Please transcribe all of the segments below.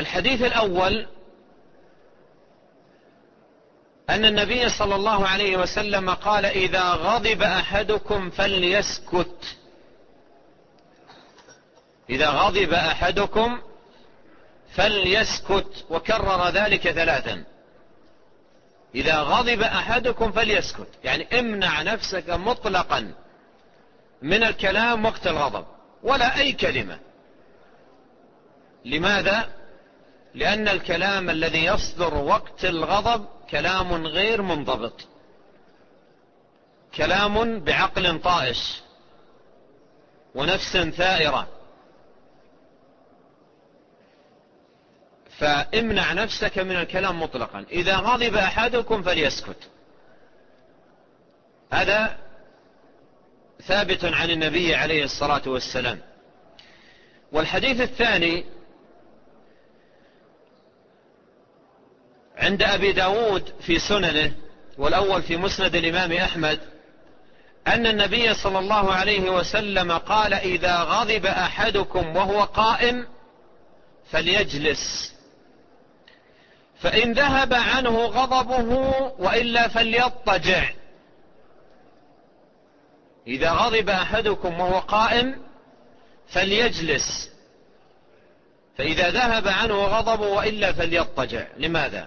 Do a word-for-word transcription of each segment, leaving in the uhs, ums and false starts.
الحديث الأول أن النبي صلى الله عليه وسلم قال: إذا غضب أحدكم فليسكت. إذا غضب أحدكم فليسكت، وكرر ذلك ثلاثا. إذا غضب أحدكم فليسكت، يعني امنع نفسك مطلقا من الكلام وقت الغضب، ولا أي كلمة. لماذا؟ لأن الكلام الذي يصدر وقت الغضب كلام غير منضبط، كلام بعقل طائش ونفس ثائرة. فامنع نفسك من الكلام مطلقا. إذا غضب أحدكم فليسكت، هذا ثابت عن النبي عليه الصلاة والسلام. والحديث الثاني عند أبي داود في سننه، والأول في مسند الإمام أحمد، أن النبي صلى الله عليه وسلم قال: إذا غضب أحدكم وهو قائم فليجلس، فإن ذهب عنه غضبه وإلا فليضطجع. إذا غضب أحدكم وهو قائم فليجلس، فإذا ذهب عنه غضبه وإلا فليضطجع. لماذا؟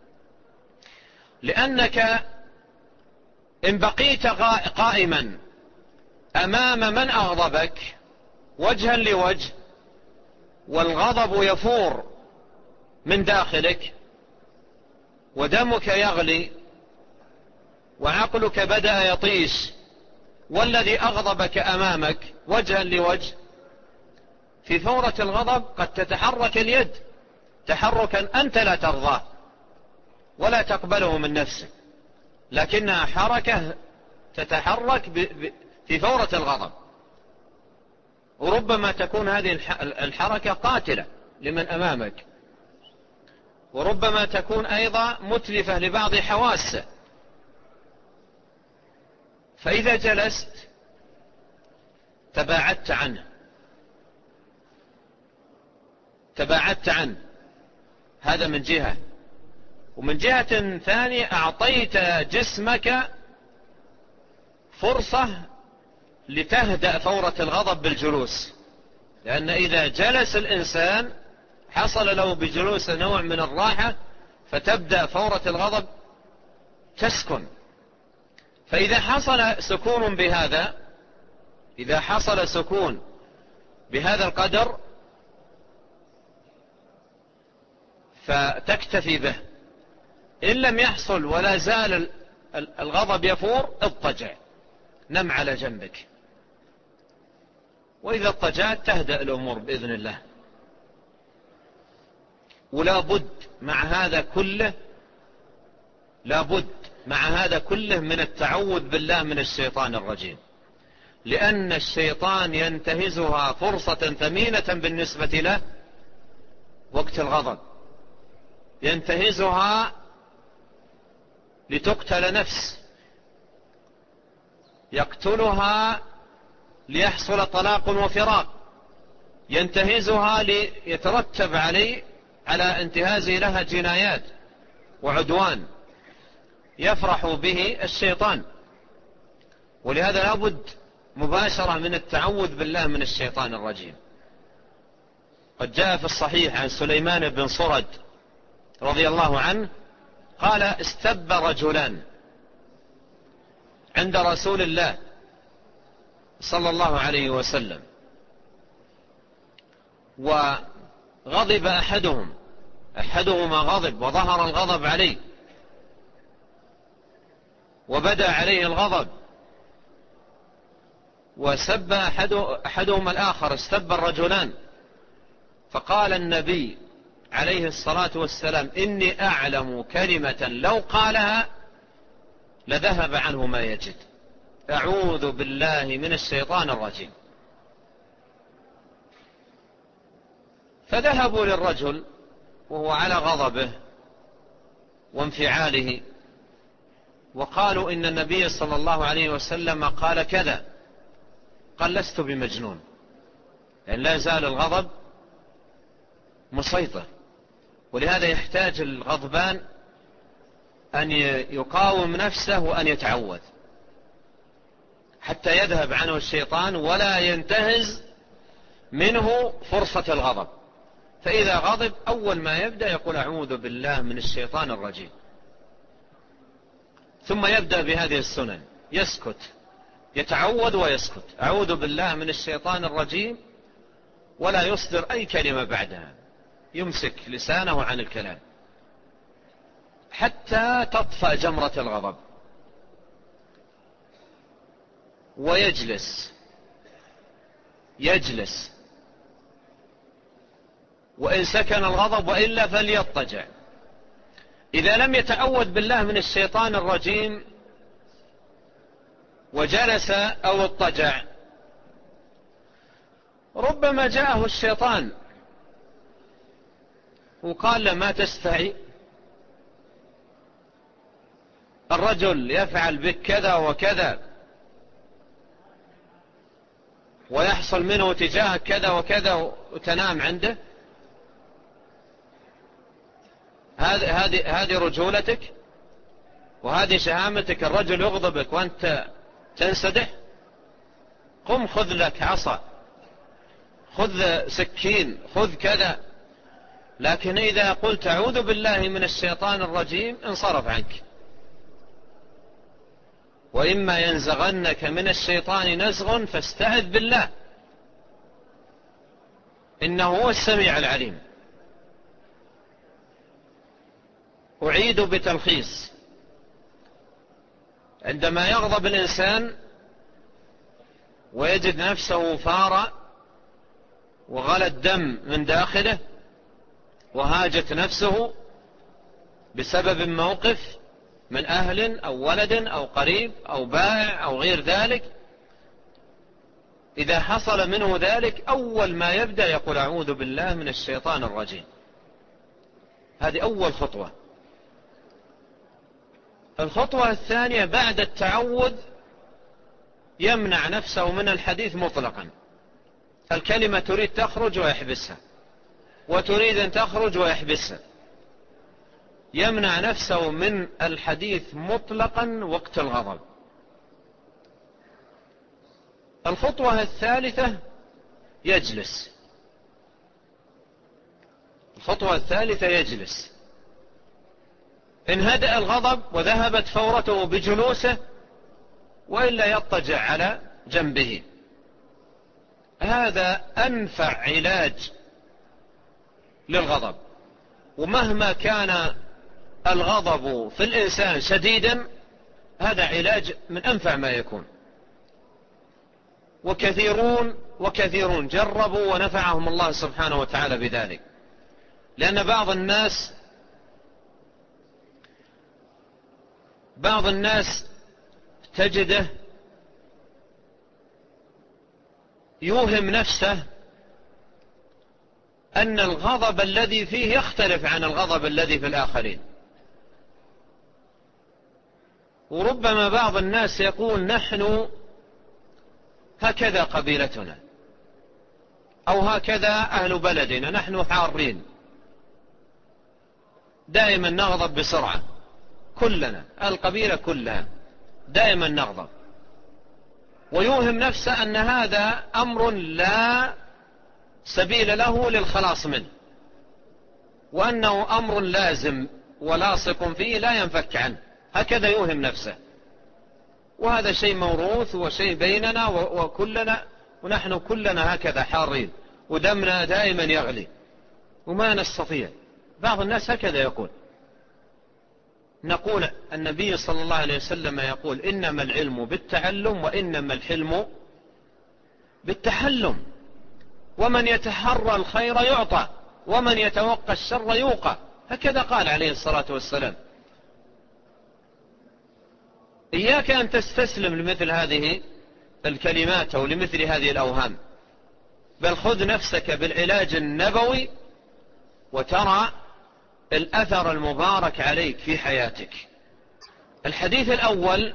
لأنك إن بقيت قائما أمام من أغضبك وجها لوجه والغضب يفور من داخلك ودمك يغلي وعقلك بدأ يطيش، والذي أغضبك أمامك وجها لوجه، في فورة الغضب قد تتحرك اليد تحركا أنت لا ترضاه ولا تقبله من نفسك، لكنها حركة تتحرك في فورة الغضب، وربما تكون هذه الحركة قاتلة لمن أمامك، وربما تكون أيضا متلفة لبعض حواسه. فإذا جلست تباعدت عنه تباعدت عنه هذا من جهة. ومن جهة ثانية أعطيت جسمك فرصة لتهدأ فورة الغضب بالجلوس، لأن إذا جلس الإنسان حصل له بجلوس نوع من الراحة، فتبدأ فورة الغضب تسكن. فإذا حصل سكون بهذا إذا حصل سكون بهذا القدر فتكتفي به. إن لم يحصل ولا زال الغضب يفور اضطجع، نم على جنبك، وإذا اضطجعت تهدأ الأمور بإذن الله. ولا بد مع هذا كله لا بد مع هذا كله من التعوذ بالله من الشيطان الرجيم، لأن الشيطان ينتهزها فرصة ثمينة بالنسبة له وقت الغضب، ينتهزها لتقتل نفس، يقتلها ليحصل طلاق وفراق، ينتهزها ليترتب عليه على انتهازه لها جنايات وعدوان يفرح به الشيطان. ولهذا لابد مباشرة من التعوذ بالله من الشيطان الرجيم. قد جاء في الصحيح عن سليمان بن صرد رضي الله عنه قال: استب رجلان عند رسول الله صلى الله عليه وسلم، وغضب أحدهم أحدهما غضب وظهر الغضب عليه وبدأ عليه الغضب، وسب أحدهما الآخر، استب الرجلان. فقال النبي عليه الصلاة والسلام: إني أعلم كلمة لو قالها لذهب عنه ما يجد. أعوذ بالله من الشيطان الرجيم. فذهبوا للرجل وهو على غضبه وانفعاله، وقالوا: إن النبي صلى الله عليه وسلم قال كذا. قال: لست بمجنون، لأن لا يزال الغضب مسيطر، ولهذا يحتاج الغضبان أن يقاوم نفسه وأن يتعود حتى يذهب عنه الشيطان ولا ينتهز منه فرصة الغضب. فإذا غضب أول ما يبدأ يقول أعوذ بالله من الشيطان الرجيم، ثم يبدأ بهذه السنن، يسكت، يتعود ويسكت، أعوذ بالله من الشيطان الرجيم، ولا يصدر أي كلمة بعدها، يمسك لسانه عن الكلام حتى تطفأ جمرة الغضب، ويجلس يجلس وإن سكن الغضب، وإلا فليضطجع. إذا لم يتعوذ بالله من الشيطان الرجيم وجلس أو اضطجع، ربما جاءه الشيطان وقال له ما تستحي، الرجل يفعل بك كذا وكذا ويحصل منه تجاهك كذا وكذا وتنام عنده، هذه هذه هذه رجولتك وهذه شهامتك، الرجل يغضبك وأنت تنسدح؟ قم خذ لك عصا، خذ سكين، خذ كذا. لكن إذا قلت أعوذ بالله من الشيطان الرجيم انصرف عنك. وإما ينزغنك من الشيطان نزغ فاستعذ بالله إنه هو السميع العليم. أعيد بتلخيص: عندما يغضب الإنسان ويجد نفسه فار وغلى الدم من داخله وهاجت نفسه بسبب موقف من أهل أو ولد أو قريب أو بائع أو غير ذلك، إذا حصل منه ذلك أول ما يبدأ يقول أعوذ بالله من الشيطان الرجيم. هذه أول خطوة. الخطوة الثانية بعد التعوذ يمنع نفسه من الحديث مطلقا. الكلمة تريد تخرج ويحبسها، وتريد أن تخرج ويحبسها. يمنع نفسه من الحديث مطلقا وقت الغضب. الخطوة الثالثة يجلس. الخطوة الثالثة يجلس. إن هدأ الغضب وذهبت فورته بجلوسه، وإلا يضطجع على جنبه. هذا أنفع علاج للغضب. ومهما كان الغضب في الإنسان شديدا، هذا علاج من أنفع ما يكون. وكثيرون وكثيرون جربوا ونفعهم الله سبحانه وتعالى بذلك. لأن بعض الناس بعض الناس تجده يوهم نفسه أن الغضب الذي فيه يختلف عن الغضب الذي في الآخرين. وربما بعض الناس يقول نحن هكذا قبيلتنا، أو هكذا أهل بلدنا، نحن حارين دائما نغضب بسرعة، كلنا القبيلة كلها دائما نغضب. ويوهم نفسه أن هذا أمر لا سبيل له للخلاص منه، وأنه أمر لازم ولاصق فيه لا ينفك عنه. هكذا يوهم نفسه. وهذا شيء موروث وشيء بيننا وكلنا، ونحن كلنا هكذا حارين ودمنا دائما يغلي وما نستطيع. بعض الناس هكذا يقول. نقول النبي صلى الله عليه وسلم يقول إنما العلم بالتعلم وإنما الحلم بالتحلم، ومن يتحرى الخير يعطى ومن يتوقى الشر يوقى. هكذا قال عليه الصلاة والسلام. إياك أن تستسلم لمثل هذه الكلمات أو لمثل هذه الأوهام، بل خذ نفسك بالعلاج النبوي وترى الأثر المبارك عليك في حياتك. الحديث الأول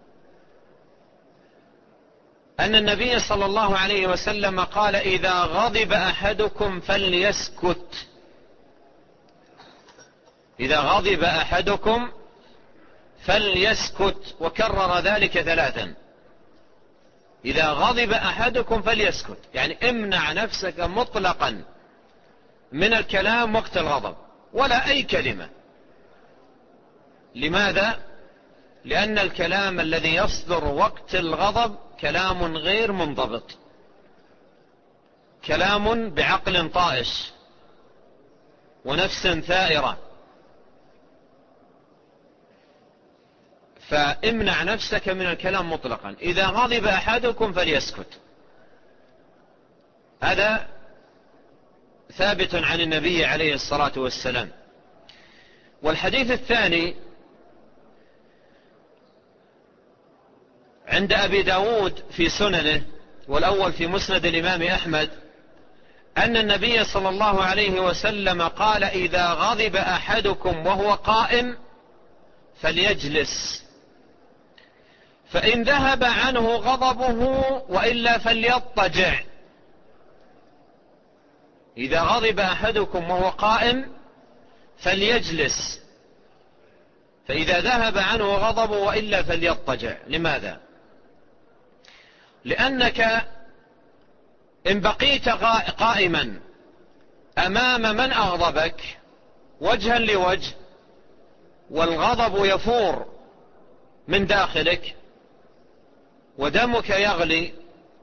أن النبي صلى الله عليه وسلم قال إذا غضب أحدكم فليسكت إذا غضب أحدكم فليسكت، وكرر ذلك ثلاثا. إذا غضب أحدكم فليسكت، يعني امنع نفسك مطلقا من الكلام وقت الغضب، ولا أي كلمة. لماذا؟ لأن الكلام الذي يصدر وقت الغضب كلام غير منضبط، كلام بعقل طائش ونفس ثائرة. فامنع نفسك من الكلام مطلقا. إذا غضب أحدكم فليسكت، هذا ثابت عن النبي عليه الصلاة والسلام. والحديث الثاني عند أبي داود في سننه، والأول في مسند الإمام أحمد، أن النبي صلى الله عليه وسلم قال: إذا غضب أحدكم وهو قائم فليجلس، فإن ذهب عنه غضبه وإلا فليضطجع. إذا غضب أحدكم وهو قائم فليجلس، فإذا ذهب عنه غضبه وإلا فليضطجع. لماذا؟ لأنك إن بقيت قائما أمام من أغضبك وجها لوجه والغضب يفور من داخلك ودمك يغلي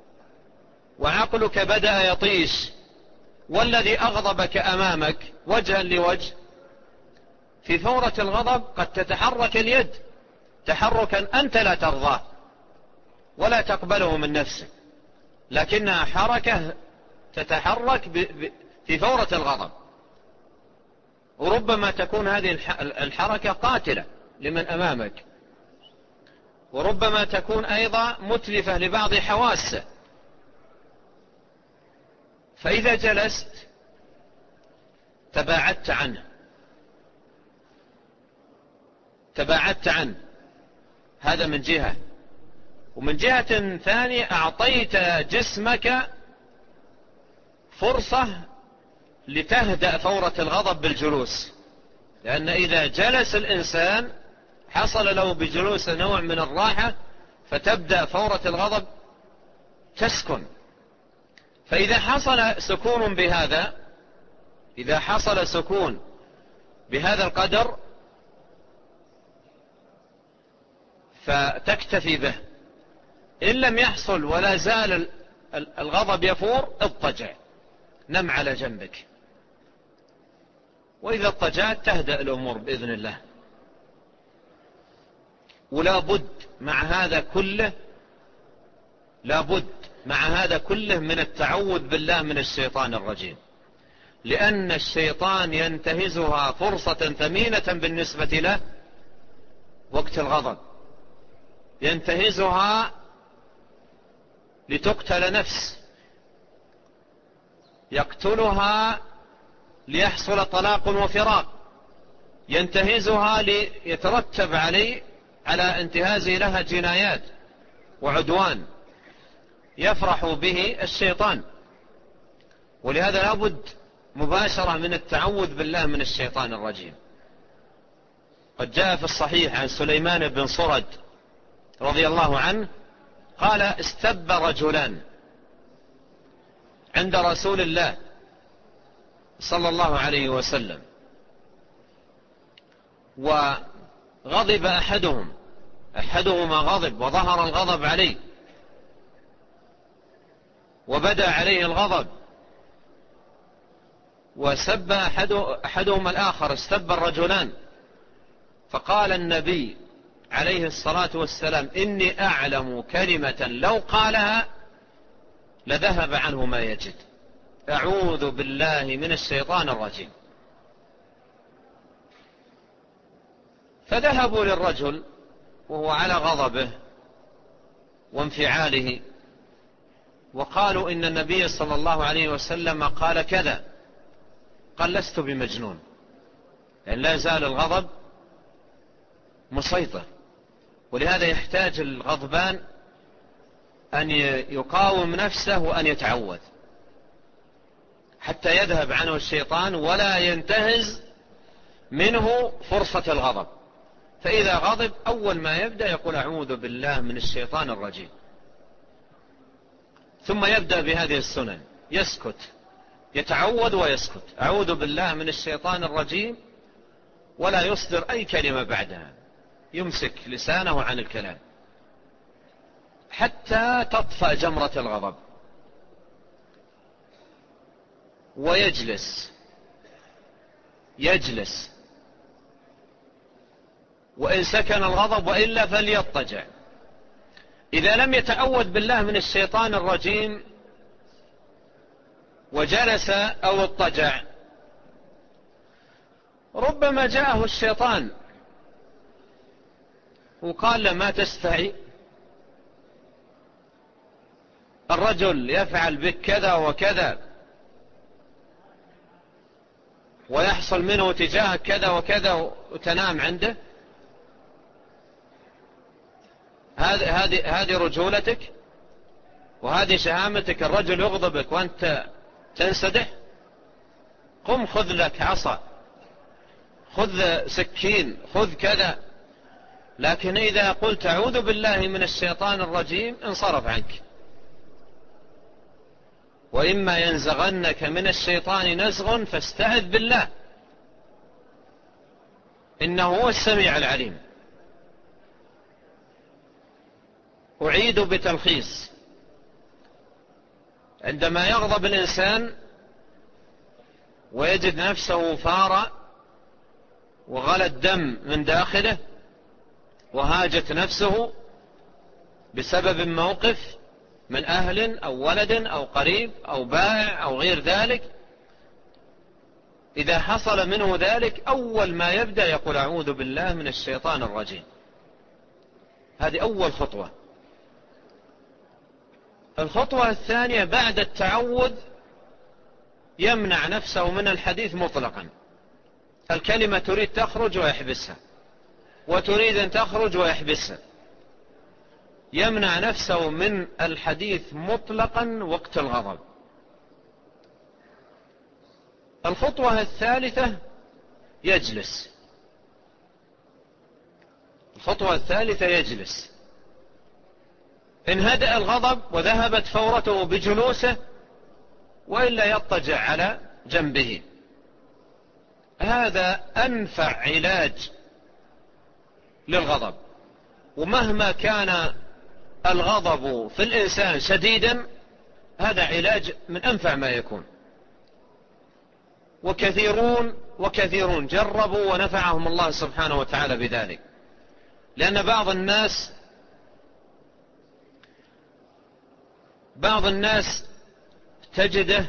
وعقلك بدأ يطيش، والذي أغضبك أمامك وجها لوجه، في فورة الغضب قد تتحرك اليد تحركا أنت لا ترضاه ولا تقبله من نفسك، لكنها حركة تتحرك في فورة الغضب، وربما تكون هذه الحركة قاتلة لمن أمامك، وربما تكون أيضا متلفة لبعض حواسه. فإذا جلست تباعدت عنه تباعدت عنه هذا من جهة. ومن جهة ثانية أعطيت جسمك فرصة لتهدأ فورة الغضب بالجلوس، لأن إذا جلس الإنسان حصل له بجلوس نوع من الراحة، فتبدأ فورة الغضب تسكن. فإذا حصل سكون بهذا إذا حصل سكون بهذا القدر فتكتفي به. إن لم يحصل ولا زال الغضب يفور اضطجع، نم على جنبك، وإذا اضطجعت تهدأ الأمور بإذن الله. ولا بد مع هذا كله لا بد مع هذا كله من التعوذ بالله من الشيطان الرجيم، لأن الشيطان ينتهزها فرصة ثمينة بالنسبة له وقت الغضب، ينتهزها لتقتل نفس، يقتلها ليحصل طلاق وفراق، ينتهزها ليترتب عليه على انتهازه لها جنايات وعدوان يفرح به الشيطان. ولهذا لابد مباشرة من التعوذ بالله من الشيطان الرجيم. قد جاء في الصحيح عن سليمان بن صرد رضي الله عنه قال: استب رجلان عند رسول الله صلى الله عليه وسلم، وغضب أحدهم أحدهما غضب وظهر الغضب عليه وبدأ عليه الغضب، وسب أحدهما الآخر، استب الرجلان. فقال النبي عليه الصلاة والسلام: إني أعلم كلمة لو قالها لذهب عنه ما يجد، أعوذ بالله من الشيطان الرجيم. فذهبوا للرجل وهو على غضبه وانفعاله، وقالوا: إن النبي صلى الله عليه وسلم قال كذا. قال: لست بمجنون، لأن لا يزال الغضب مسيطر. ولهذا يحتاج الغضبان أن يقاوم نفسه وأن يتعوذ حتى يذهب عنه الشيطان ولا ينتهز منه فرصة الغضب، فإذا غضب أول ما يبدأ يقول أعوذ بالله من الشيطان الرجيم، ثم يبدأ بهذه السنن، يسكت، يتعوذ ويسكت، أعوذ بالله من الشيطان الرجيم، ولا يصدر أي كلمة بعدها، يمسك لسانه عن الكلام حتى تطفأ جمرة الغضب، ويجلس يجلس وإن سكن الغضب، وإلا فليضطجع. إذا لم يتعوذ بالله من الشيطان الرجيم وجلس أو اضطجع، ربما جاءه الشيطان وقال له ما تستحي، الرجل يفعل بك كذا وكذا ويحصل منه تجاهك كذا وكذا، وتنام عنده. هذه هذه هذه رجولتك وهذه شهامتك، الرجل يغضبك وأنت تنسدح؟ قم خذ لك عصا، خذ سكين، خذ كذا. لكن إذا قلت أعوذ بالله من الشيطان الرجيم انصرف عنك. وإما ينزغنك من الشيطان نزغ فاستعذ بالله إنه هو السميع العليم. أعيد بتلخيص: عندما يغضب الإنسان ويجد نفسه فار وغلى الدم من داخله وهاجت نفسه بسبب موقف من أهل أو ولد أو قريب أو بائع أو غير ذلك، إذا حصل منه ذلك أول ما يبدأ يقول أعوذ بالله من الشيطان الرجيم. هذه أول خطوة. الخطوة الثانية بعد التعوذ يمنع نفسه من الحديث مطلقا. الكلمة تريد تخرج ويحبسها، وتريد أن تخرج ويحبسها. يمنع نفسه من الحديث مطلقا وقت الغضب. الخطوة الثالثة يجلس. الخطوة الثالثة يجلس. إن هدأ الغضب وذهبت فورته بجلوسه، وإلا يضطجع على جنبه. هذا أنفع علاج للغضب. ومهما كان الغضب في الإنسان شديدا، هذا علاج من أنفع ما يكون. وكثيرون وكثيرون جربوا ونفعهم الله سبحانه وتعالى بذلك. لأن بعض الناس بعض الناس تجده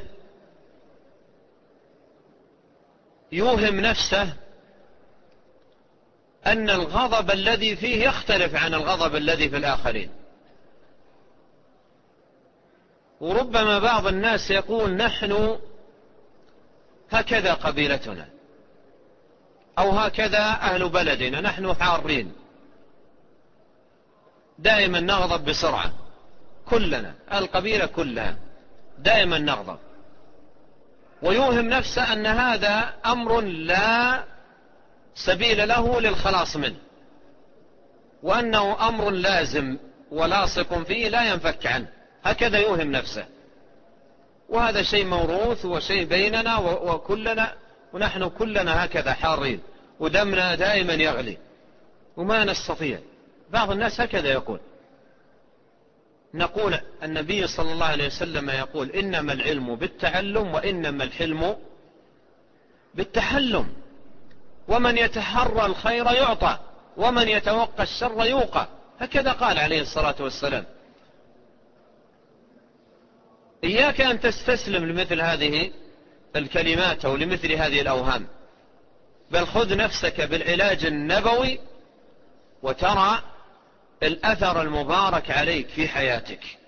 يوهم نفسه أن الغضب الذي فيه يختلف عن الغضب الذي في الآخرين. وربما بعض الناس يقول نحن هكذا قبيلتنا، أو هكذا أهل بلدنا، نحن حارين دائما نغضب بسرعة، كلنا القبيلة كلها دائما نغضب. ويوهم نفسه أن هذا أمر لا سبيل له للخلاص منه، وأنه أمر لازم ولاصق فيه لا ينفك عنه. هكذا يوهم نفسه. وهذا شيء موروث وشيء بيننا وكلنا، ونحن كلنا هكذا حارين ودمنا دائما يغلي وما نستطيع. بعض الناس هكذا يقول. نقول النبي صلى الله عليه وسلم يقول إنما العلم بالتعلم وإنما الحلم بالتحلم، ومن يتحرى الخير يعطى ومن يتوقى الشر يوقى. هكذا قال عليه الصلاة والسلام. إياك أن تستسلم لمثل هذه الكلمات أو لمثل هذه الأوهام، بل خذ نفسك بالعلاج النبوي وترى الأثر المبارك عليك في حياتك.